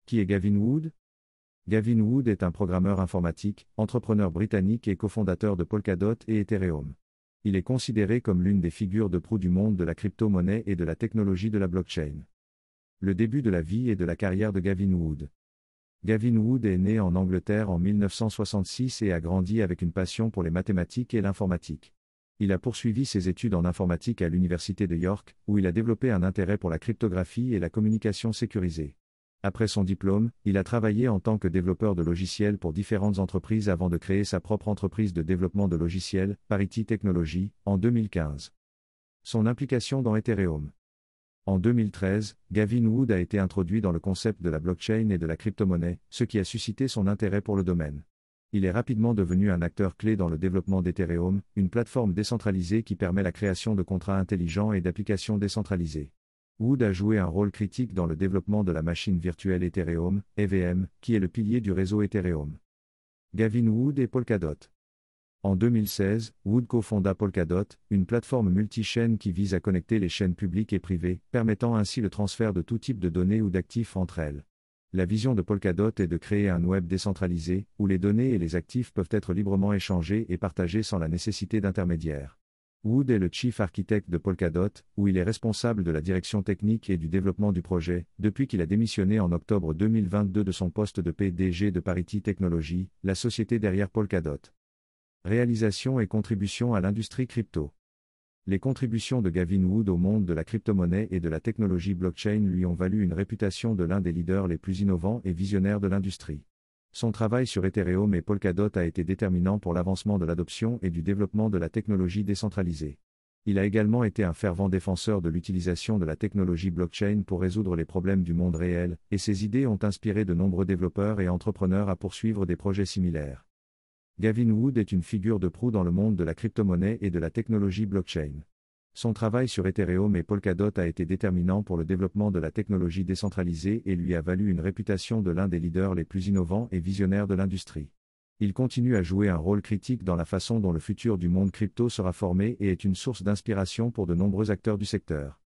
Qui est Gavin Wood? Gavin Wood est un programmeur informatique, entrepreneur britannique et cofondateur de Polkadot et Ethereum. Il est considéré comme l'une des figures de proue du monde de la crypto-monnaie et de la technologie de la blockchain. Le début de la vie et de la carrière de Gavin Wood. Gavin Wood est né en Angleterre en 1966 et a grandi avec une passion pour les mathématiques et l'informatique. Il a poursuivi ses études en informatique à l'Université de York, où il a développé un intérêt pour la cryptographie et la communication sécurisée. Après son diplôme, il a travaillé en tant que développeur de logiciels pour différentes entreprises avant de créer sa propre entreprise de développement de logiciels, Parity Technology, en 2015. Son implication dans Ethereum. En 2013, Gavin Wood a été introduit dans le concept de la blockchain et de la crypto-monnaie, ce qui a suscité son intérêt pour le domaine. Il est rapidement devenu un acteur clé dans le développement d'Ethereum, une plateforme décentralisée qui permet la création de contrats intelligents et d'applications décentralisées. Wood a joué un rôle critique dans le développement de la machine virtuelle Ethereum, EVM, qui est le pilier du réseau Ethereum. Gavin Wood et Polkadot. En 2016, Wood cofonda Polkadot, une plateforme multi-chaîne qui vise à connecter les chaînes publiques et privées, permettant ainsi le transfert de tout type de données ou d'actifs entre elles. La vision de Polkadot est de créer un web décentralisé, où les données et les actifs peuvent être librement échangés et partagés sans la nécessité d'intermédiaires. Wood est le Chief Architect de Polkadot, où il est responsable de la direction technique et du développement du projet, depuis qu'il a démissionné en octobre 2022 de son poste de PDG de Parity Technology, la société derrière Polkadot. Réalisation et contribution à l'industrie crypto. Les contributions de Gavin Wood au monde de la crypto-monnaie et de la technologie blockchain lui ont valu une réputation de l'un des leaders les plus innovants et visionnaires de l'industrie. Son travail sur Ethereum et Polkadot a été déterminant pour l'avancement de l'adoption et du développement de la technologie décentralisée. Il a également été un fervent défenseur de l'utilisation de la technologie blockchain pour résoudre les problèmes du monde réel, et ses idées ont inspiré de nombreux développeurs et entrepreneurs à poursuivre des projets similaires. Gavin Wood est une figure de proue dans le monde de la crypto-monnaie et de la technologie blockchain. Son travail sur Ethereum et Polkadot a été déterminant pour le développement de la technologie décentralisée et lui a valu une réputation de l'un des leaders les plus innovants et visionnaires de l'industrie. Il continue à jouer un rôle critique dans la façon dont le futur du monde crypto sera formé et est une source d'inspiration pour de nombreux acteurs du secteur.